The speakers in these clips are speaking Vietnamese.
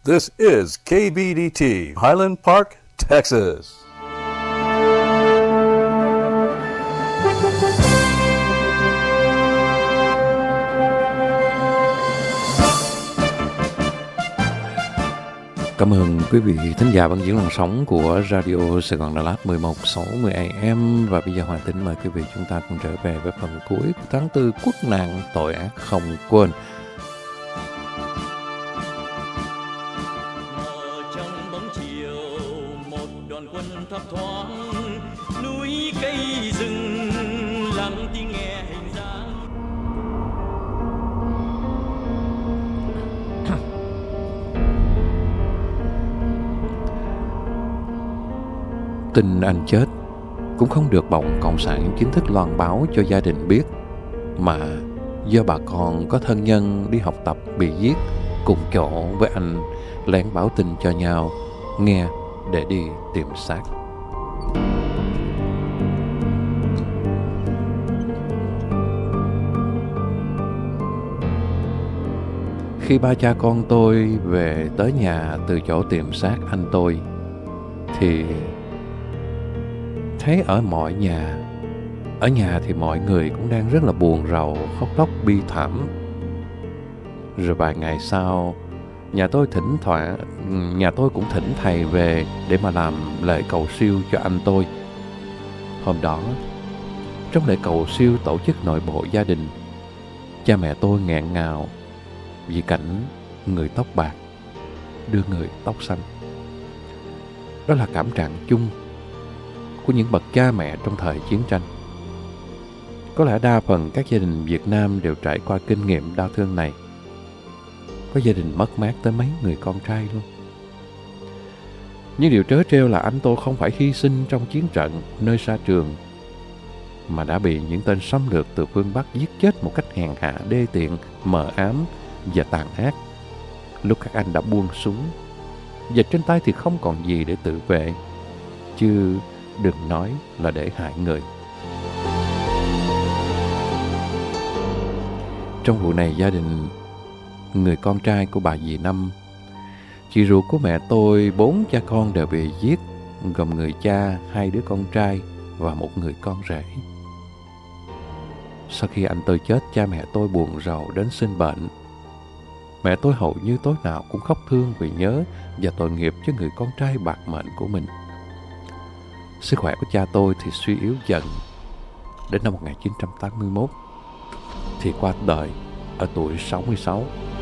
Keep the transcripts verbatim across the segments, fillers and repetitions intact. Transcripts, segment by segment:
This is K B D T, Highland Park, Texas. Cảm ơn quý vị thính giả vẫn giữ làn sóng của Radio Sài Gòn Đà Lạt mười một sáu mươi A M. Và bây giờ Hoàng Tính mời quý vị chúng ta cùng trở về với phần cuối của tháng tư quốc nạn tội ác không quên. Tin anh chết cũng không được Bọn Cộng sản chính thức loan báo cho gia đình biết, mà do bà con có thân nhân đi học tập bị giết cùng chỗ với anh lén báo tin cho nhau nghe để đi tìm xác. Khi ba cha con tôi về tới nhà từ chỗ tìm xác anh tôi thì thấy ở mọi nhà, ở nhà thì mọi người cũng đang rất là buồn rầu, khóc lóc bi thảm. Rồi vài ngày sau, nhà tôi thỉnh thoảng, nhà tôi cũng thỉnh thầy về để mà làm lễ cầu siêu cho anh tôi. Hôm đó, trong lễ cầu siêu tổ chức nội bộ gia đình, cha mẹ tôi nghẹn ngào vì cảnh người tóc bạc đưa người tóc xanh. Đó là cảm trạng chung của những bậc cha mẹ trong thời chiến tranh. Có lẽ đa phần các gia đình Việt Nam đều trải qua kinh nghiệm đau thương này. Có gia đình mất mát tới mấy người con trai luôn. Nhưng điều trớ trêu là anh tôi không phải hy sinh trong chiến trận nơi xa trường, mà đã bị những tên xâm lược từ phương Bắc giết chết một cách hèn hạ, đê tiện, mờ ám và tàn ác. Lúc các anh đã buông súng và trên tay thì không còn gì để tự vệ, chứ đừng nói là để hại người. Trong vụ này, gia đình người con trai của bà dì Năm, chị ruột của mẹ tôi, bốn cha con đều bị giết, gồm người cha, hai đứa con trai và một người con rể. Sau khi anh tôi chết, cha mẹ tôi buồn rầu đến sinh bệnh. Mẹ tôi hầu như tối nào cũng khóc thương vì nhớ và tội nghiệp cho người con trai bạc mệnh của mình. Sức khỏe của cha tôi thì suy yếu dần. Đến năm một nghìn chín trăm tám mươi mốt thì qua đời ở tuổi sáu mươi sáu.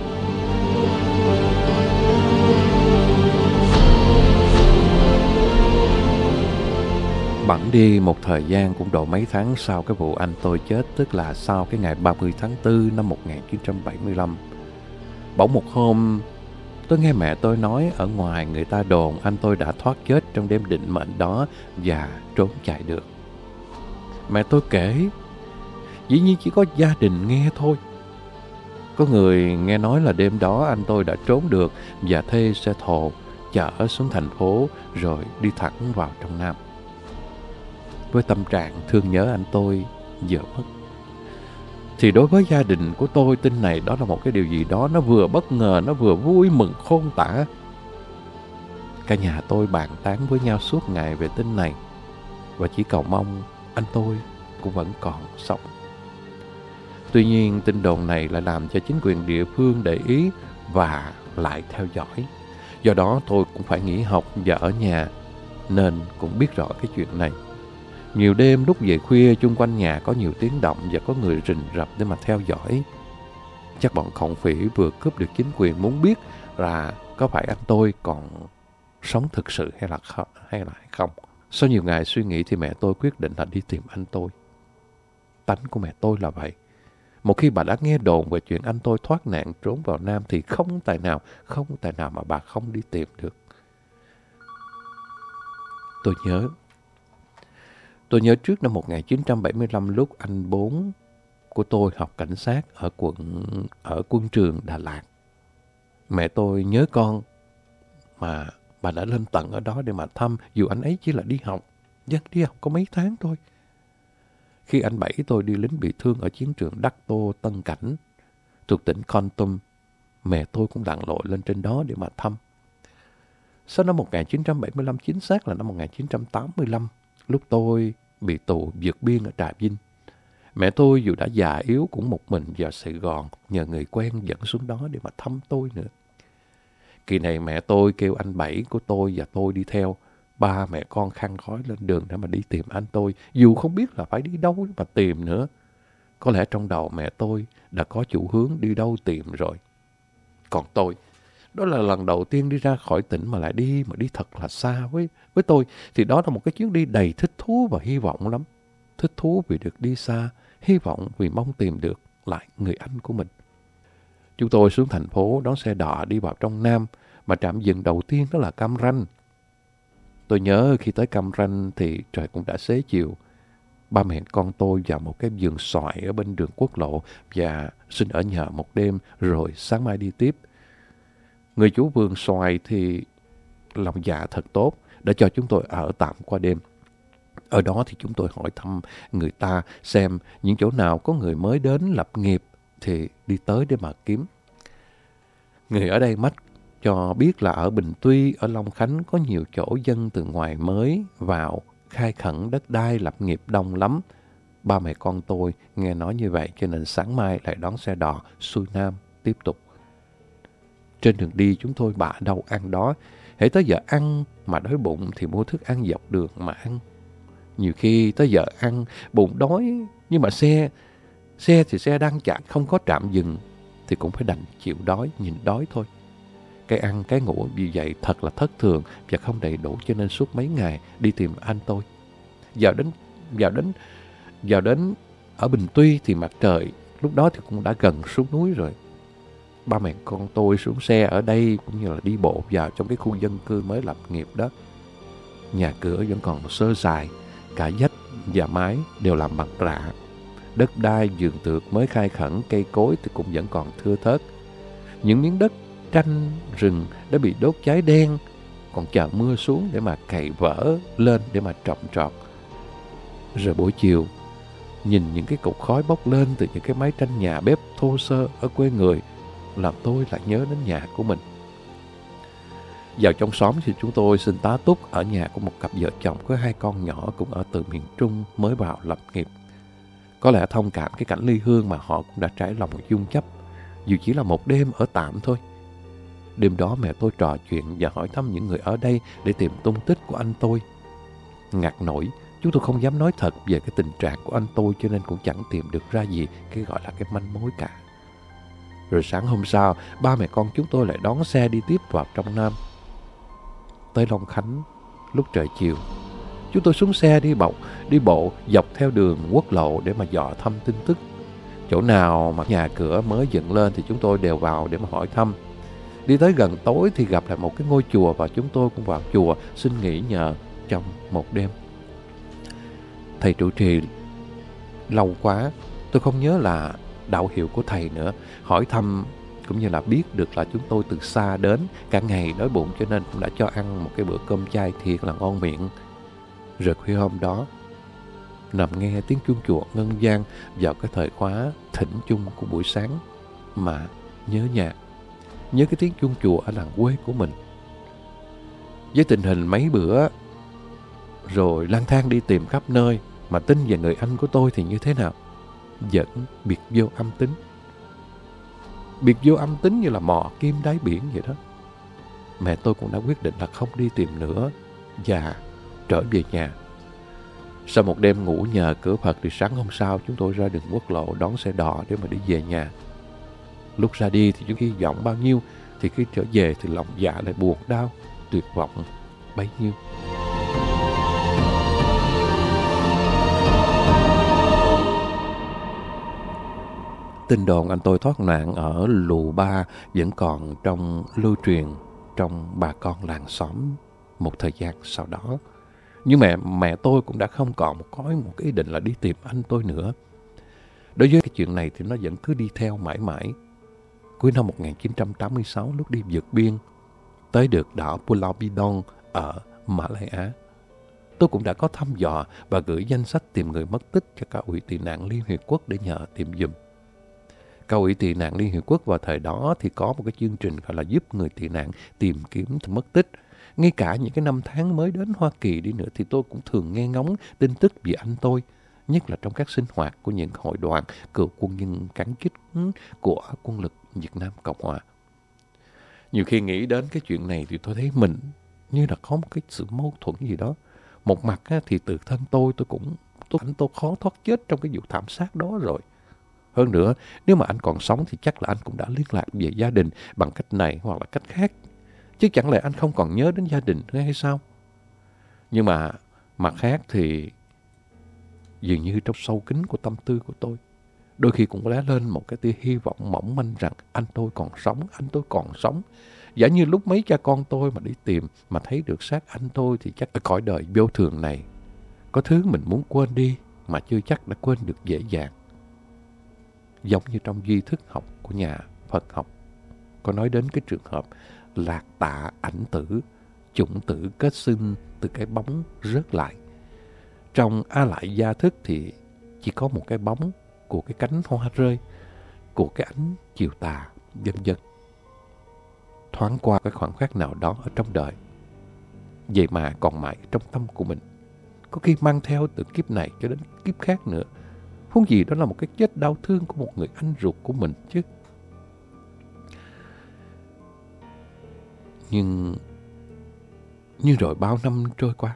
Bẵng đi một thời gian cũng độ mấy tháng sau cái vụ anh tôi chết, tức là sau cái ngày ba mươi tháng tư năm một nghìn chín trăm bảy mươi lăm. Bỗng một hôm, tôi nghe mẹ tôi nói ở ngoài người ta đồn anh tôi đã thoát chết trong đêm định mệnh đó và trốn chạy được. Mẹ tôi kể, dĩ nhiên chỉ có gia đình nghe thôi. Có người nghe nói là đêm đó anh tôi đã trốn được và thuê xe thồ chở xuống thành phố rồi đi thẳng vào trong Nam. Với tâm trạng thương nhớ anh tôi vừa mất, thì đối với gia đình của tôi, tin này đó là một cái điều gì đó nó vừa bất ngờ, nó vừa vui mừng khôn tả. Cả nhà tôi bàn tán với nhau suốt ngày về tin này và chỉ cầu mong anh tôi cũng vẫn còn sống. Tuy nhiên, tin đồn này lại làm cho chính quyền địa phương để ý và lại theo dõi. Do đó tôi cũng phải nghỉ học và ở nhà, nên cũng biết rõ cái chuyện này. Nhiều đêm lúc về khuya, chung quanh nhà có nhiều tiếng động và có người rình rập để mà theo dõi. Chắc bọn khổng phỉ vừa cướp được chính quyền, muốn biết là có phải anh tôi còn sống thực sự hay là không, hay là không. Sau nhiều ngày suy nghĩ thì mẹ tôi quyết định là đi tìm anh tôi. Tánh của mẹ tôi là vậy. Một khi bà đã nghe đồn về chuyện anh tôi thoát nạn trốn vào Nam thì không tài nào, không tài nào mà bà không đi tìm được. Tôi nhớ, tôi nhớ trước năm một nghìn chín trăm bảy mươi lăm, lúc anh bốn của tôi học cảnh sát ở quận ở quân trường Đà Lạt. Mẹ tôi nhớ con mà bà đã lên tận ở đó để mà thăm, dù anh ấy chỉ là đi học, dân đi học có mấy tháng thôi. Khi anh Bảy tôi đi lính bị thương ở chiến trường Đắc Tô, Tân Cảnh, thuộc tỉnh Kon Tum, mẹ tôi cũng lặn lội lên trên đó để mà thăm. Sau năm một nghìn chín trăm bảy mươi lăm, chính xác là năm một nghìn chín trăm tám mươi lăm, lúc tôi bị tù vượt biên ở Trà Vinh. Mẹ tôi dù đã già yếu cũng một mình vào Sài Gòn, nhờ người quen dẫn xuống đó để mà thăm tôi nữa. Kỳ này mẹ tôi kêu anh Bảy của tôi và tôi đi theo. Ba mẹ con khăn khói lên đường để mà đi tìm anh tôi, dù không biết là phải đi đâu mà tìm nữa. Có lẽ trong đầu mẹ tôi đã có chủ hướng đi đâu tìm rồi. Còn tôi, đó là lần đầu tiên đi ra khỏi tỉnh mà lại đi, mà đi thật là xa. Với, với tôi thì đó là một cái chuyến đi đầy thích thú và hy vọng lắm. Thích thú vì được đi xa, hy vọng vì mong tìm được lại người anh của mình. Chúng tôi xuống thành phố đón xe đò đi vào trong Nam, mà trạm dừng đầu tiên đó là Cam Ranh. Tôi nhớ khi tới Cam Ranh thì trời cũng đã xế chiều. Ba mẹ con tôi vào một cái vườn xoài ở bên đường quốc lộ và xin ở nhờ một đêm rồi sáng mai đi tiếp. Người chủ vườn xoài thì lòng dạ thật tốt, đã cho chúng tôi ở tạm qua đêm. Ở đó thì chúng tôi hỏi thăm người ta xem những chỗ nào có người mới đến lập nghiệp thì đi tới để mà kiếm. Người ở đây mách cho biết là ở Bình Tuy, ở Long Khánh có nhiều chỗ dân từ ngoài mới vào khai khẩn đất đai lập nghiệp đông lắm. Ba mẹ con tôi nghe nói như vậy cho nên sáng mai lại đón xe đò xuôi Nam tiếp tục. Trên đường đi chúng tôi bạ đâu ăn đó. Hễ tới giờ ăn mà đói bụng thì mua thức ăn dọc đường mà ăn. Nhiều khi tới giờ ăn bụng đói, nhưng mà xe xe thì xe đang chạy không có trạm dừng thì cũng phải đành chịu đói, nhìn đói thôi. Cái ăn cái ngủ vì vậy thật là thất thường và không đầy đủ, cho nên suốt mấy ngày đi tìm anh tôi. Vào đến vào đến vào đến ở Bình Tuy thì mặt trời lúc đó thì cũng đã gần xuống núi rồi. Ba mẹ con tôi xuống xe ở đây cũng như là đi bộ vào trong cái khu dân cư mới lập nghiệp đó. Nhà cửa vẫn còn sơ sài, cả vách và mái đều làm bằng rạ. Đất đai vườn tược mới khai khẩn, cây cối thì cũng vẫn còn thưa thớt. Những miếng đất tranh rừng đã bị đốt cháy đen, còn chờ mưa xuống để mà cày vỡ lên để mà trồng trọt. Rồi buổi chiều, nhìn những cái cột khói bốc lên từ những cái mái tranh nhà bếp thô sơ ở quê người, làm tôi lại nhớ đến nhà của mình. Vào trong xóm thì chúng tôi xin tá túc ở nhà của một cặp vợ chồng có hai con nhỏ cũng ở từ miền Trung mới vào lập nghiệp. Có lẽ thông cảm cái cảnh ly hương mà họ cũng đã trải lòng dung chấp, dù chỉ là một đêm ở tạm thôi. Đêm đó mẹ tôi trò chuyện và hỏi thăm những người ở đây để tìm tung tích của anh tôi. Ngặt nổi, chúng tôi không dám nói thật về cái tình trạng của anh tôi, cho nên cũng chẳng tìm được ra gì cái gọi là cái manh mối cả. Rồi sáng hôm sau, ba mẹ con chúng tôi lại đón xe đi tiếp vào trong Nam. Tới Long Khánh, lúc trời chiều, chúng tôi xuống xe đi bộ, đi bộ dọc theo đường quốc lộ để mà dò thăm tin tức. Chỗ nào mà nhà cửa mới dựng lên thì chúng tôi đều vào để mà hỏi thăm. Đi tới gần tối thì gặp lại một cái ngôi chùa và chúng tôi cũng vào chùa xin nghỉ nhờ trong một đêm. Thầy trụ trì lâu quá, tôi không nhớ là đạo hiệu của thầy nữa. Hỏi thăm cũng như là biết được là chúng tôi từ xa đến, cả ngày đói bụng cho nên cũng đã cho ăn một cái bữa cơm chay thiệt là ngon miệng. Rồi khuya hôm đó, nằm nghe tiếng chuông chùa ngân vang vào cái thời khóa thỉnh chung của buổi sáng mà nhớ nhà, nhớ cái tiếng chuông chùa ở làng quê của mình. Với tình hình mấy bữa rồi lang thang đi tìm khắp nơi mà tin về người anh của tôi thì như thế nào? Vẫn biệt vô âm tính. Biệt vô âm tính như là mò kim đáy biển vậy đó. Mẹ tôi cũng đã quyết định là không đi tìm nữa và trở về nhà. Sau một đêm ngủ nhờ cửa Phật thì sáng hôm sau chúng tôi ra đường quốc lộ đón xe đò để mà đi về nhà. Lúc ra đi thì chúng hy vọng bao nhiêu thì khi trở về thì lòng dạ lại buồn đau, tuyệt vọng bấy nhiêu. Tin đồn anh tôi thoát nạn ở Lù Ba vẫn còn trong lưu truyền trong bà con làng xóm một thời gian sau đó. Nhưng mẹ mẹ tôi cũng đã không còn một có một cái ý định là đi tìm anh tôi nữa. Đối với cái chuyện này thì nó vẫn cứ đi theo mãi mãi. Cuối năm một nghìn chín trăm tám mươi sáu, lúc đi vượt biên tới được đảo Pulau Bidong ở Malaya, tôi cũng đã có thăm dò và gửi danh sách tìm người mất tích cho Cao ủy tị nạn Liên Hiệp Quốc để nhờ tìm giùm. Cao ủy tị nạn Liên Hiệp Quốc vào thời đó thì có một cái chương trình gọi là giúp người tị nạn tìm kiếm mất tích. Ngay cả những cái năm tháng mới đến Hoa Kỳ đi nữa thì tôi cũng thường nghe ngóng tin tức về anh tôi, nhất là trong các sinh hoạt của những hội đoàn cựu quân nhân cán chích của quân lực Việt Nam Cộng Hòa. Nhiều khi nghĩ đến cái chuyện này thì tôi thấy mình như là có một cái sự mâu thuẫn gì đó. Một mặt thì tự thân tôi, tôi cũng, tôi, anh tôi khó thoát chết trong cái vụ thảm sát đó rồi. Hơn nữa, nếu mà anh còn sống thì chắc là anh cũng đã liên lạc về gia đình bằng cách này hoặc là cách khác. Chứ chẳng lẽ anh không còn nhớ đến gia đình nữa hay sao? Nhưng mà mặt khác thì dường như trong sâu kín của tâm tư của tôi, đôi khi cũng lóe lên một cái tia hy vọng mỏng manh rằng anh tôi còn sống, anh tôi còn sống. Giả như lúc mấy cha con tôi mà đi tìm mà thấy được xác anh tôi thì chắc ở cõi đời vô thường này có thứ mình muốn quên đi mà chưa chắc đã quên được dễ dàng. Giống như trong duy thức học của nhà Phật học có nói đến cái trường hợp lạc tạ ảnh tử, chủng tử kết sinh từ cái bóng rớt lại. Trong A Lại Gia Thức thì chỉ có một cái bóng của cái cánh hoa rơi, của cái ánh chiều tà, vân vân. Thoáng qua cái khoảng khắc nào đó ở trong đời, vậy mà còn mãi trong tâm của mình, có khi mang theo từ kiếp này cho đến kiếp khác nữa. Huống gì đó là một cái chết đau thương của một người anh ruột của mình chứ. Nhưng như rồi bao năm trôi qua,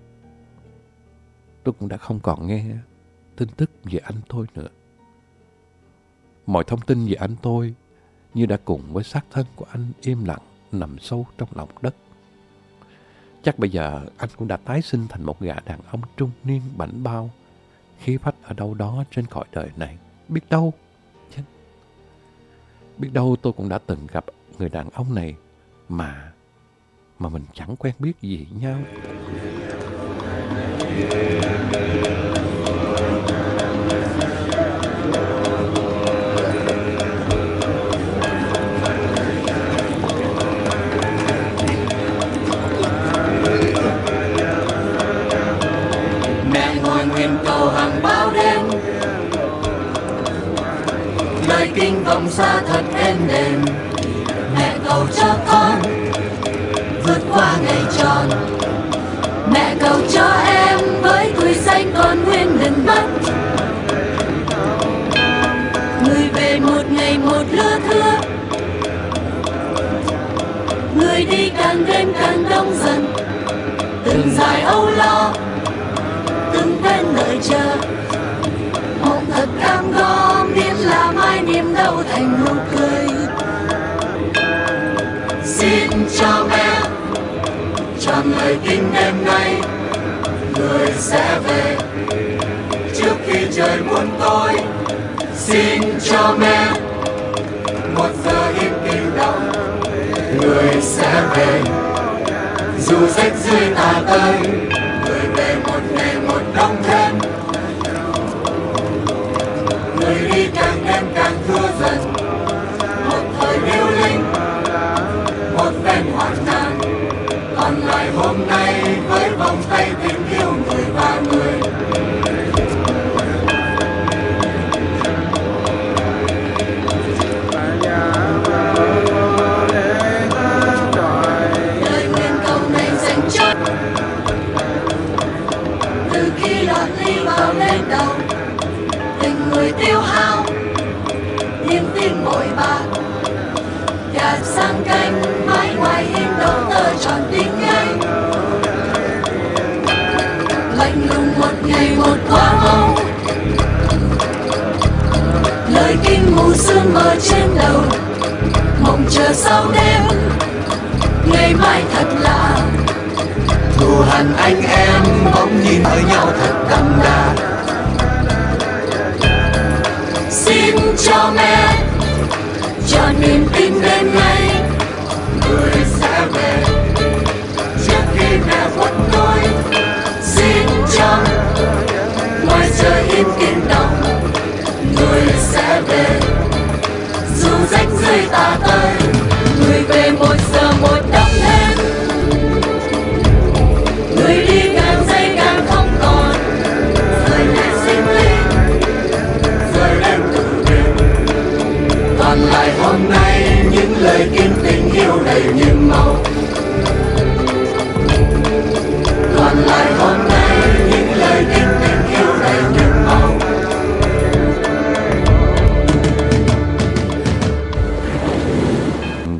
tôi cũng đã không còn nghe tin tức về anh tôi nữa. Mọi thông tin về anh tôi như đã cùng với xác thân của anh im lặng nằm sâu trong lòng đất. Chắc bây giờ anh cũng đã tái sinh thành một gã đàn ông trung niên bảnh bao, khí phách ở đâu đó trên cõi đời này. Biết đâu, chứ. Biết đâu tôi cũng đã từng gặp người đàn ông này mà mà mình chẳng quen biết gì nhau. Mẹ ngồi nguyện cầu hàng bao đêm, lời kinh vọng xa thật êm đềm. Mẹ cầu cho con vượt qua ngày tròn, mẹ cầu cho em với tuổi xanh còn nguyên đừng mất. Người về một ngày một lứa thưa, người đi càng đêm càng đông dần. Từng dài âu lo, từng bên đợi chờ, mộng thật cam go miễn là mai niềm đau thành nụ cười. Xin cho mẹ tròn lời kinh đêm nay, người sẽ về trước khi trời buồn tối. Xin cho mẹ một giờ im tiếng động, người sẽ về dù rách dưới tà tơi. Người về một ngày một đông thêm, người đi càng đêm càng thưa dần. Một thời điêu linh, một phen hoạn nạn, còn lại hôm nay với vòng tay tình yêu người và người. Lời nguyện cầu này dành cho từ khi lọt ly vào lên đầu, tình người tiêu hao, niềm tin bội bạc, gạt sang cánh mãi ngoài in đầu tơ tròn tình ngay. Lạnh lùng một ngày một quá mau, lời kinh mù sương mờ trên đầu, mộng chờ sau đêm ngày mai thật lạ. Thù hằn anh em bỗng nhìn ở nhau thật đậm đà. Xin cho mẹ cho niềm tin đêm nay, người sẽ về trước khi mẹ khuất tôi. Xin cho ngoài trời im kinh động, người sẽ về dù rách dưới tà tơi. Người về một giờ một đắp thêm, người đi càng giây càng không còn. Rời mẹ sinh ly, rời đêm từ biệt, còn lại hôm nay những lời kinh tình yêu đầy nhiệm màu.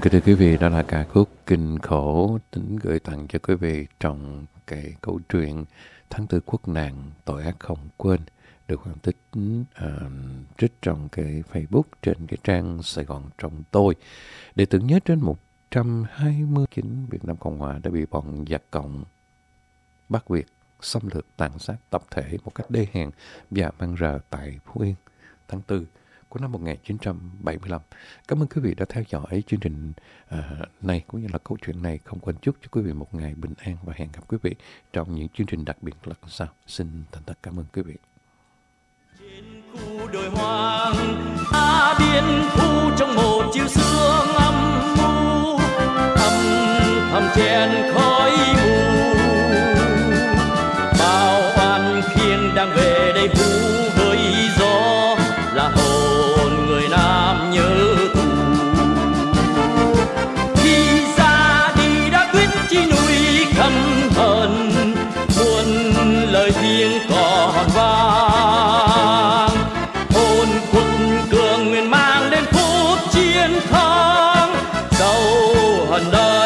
kính thưa quý vị, đó là ca khúc Kinh Khổ tính gửi tặng cho quý vị trong cái câu chuyện Tháng Tư Quốc Nạn Tội Ác Không Quên, được Hoàng Tích uh, trích trong cái Facebook trên cái trang Sài Gòn Trong Tôi, để tưởng nhớ trên một trăm hai mươi chín Việt Nam Cộng Hòa đã bị bọn giặc cộng Bắc Việt xâm lược tàn sát tập thể một cách đê hèn và mang rờ tại Phú Yên tháng tư của năm một nghìn chín trăm bảy mươi lăm. Cảm ơn quý vị đã theo dõi chương trình uh, này cũng như là câu chuyện này. Không quên chúc cho quý vị một ngày bình an và hẹn gặp quý vị trong những chương trình đặc biệt lần sau. Xin thành thật cảm ơn quý vị. Trên khu đồi hoang ta biên khu trong một chiều sương âm u, thầm thầm chen khói mù, bao oan khiêng đang về đây hú với gió, là hồn người Nam nhớ tù. Khi ra đi đã quyết chi núi căm hận, muôn lời tiếng còn vang, hồn quật cường nguyện mang đến phút chiến thắng, dấu hận đời